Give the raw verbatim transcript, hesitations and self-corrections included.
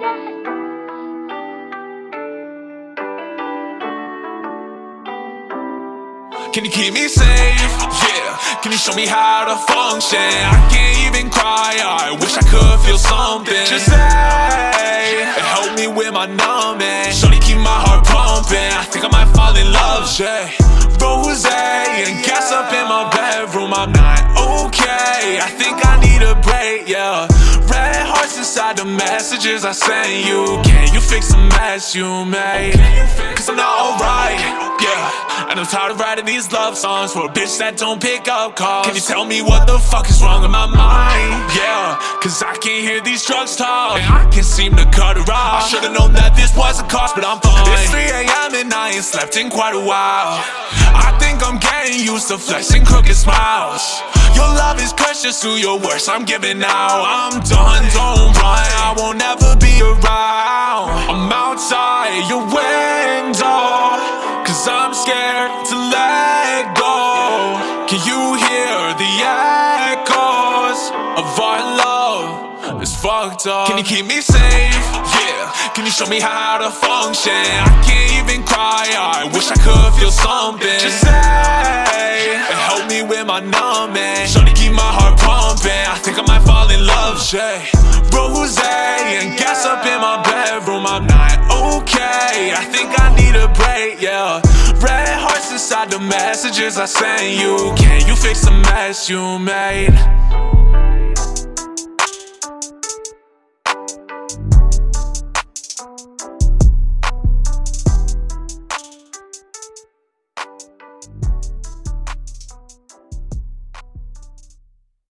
Can you keep me safe? Yeah. Can you show me how to function? I can't even cry, I wish I could feel something. Just say, help me with my numbing. Shorty, keep my heart pumping. I think I might fall in love, yeah. Rose and gas up in my bedroom, I'm not okay. I think I need a break, yeah. Red hearts inside the messages I sent you. Can you fix the mess you made? Cause I'm not alright, yeah. And I'm tired of writing these love songs for a bitch that don't pick up calls. Can you tell me what the fuck is wrong with my mind? Yeah, cause I can't hear these drugs talk, and I can't seem to cut her off. I should've known that this was a cost, but I'm fine. It's three A M and I ain't slept in quite a while. I think I'm getting used to flexing crooked smiles. Your love is precious, through your worst I'm giving now. I'm done, don't run, I won't ever be around. I'm outside your window, cause I'm scared to let go. Can you hear the echoes of our love? It's fucked up. Can you keep me safe? Yeah. Can you show me how to function? I can't even cry, I wish I could feel something. Just say, help me with my numbing. Shorty, keep my heart pumping. I think I might fall in love, yeah. Rose and gas up in my bedroom, I'm not okay. I think I need a break, yeah. Red hearts inside the messages I sent you. Can you fix the mess you made?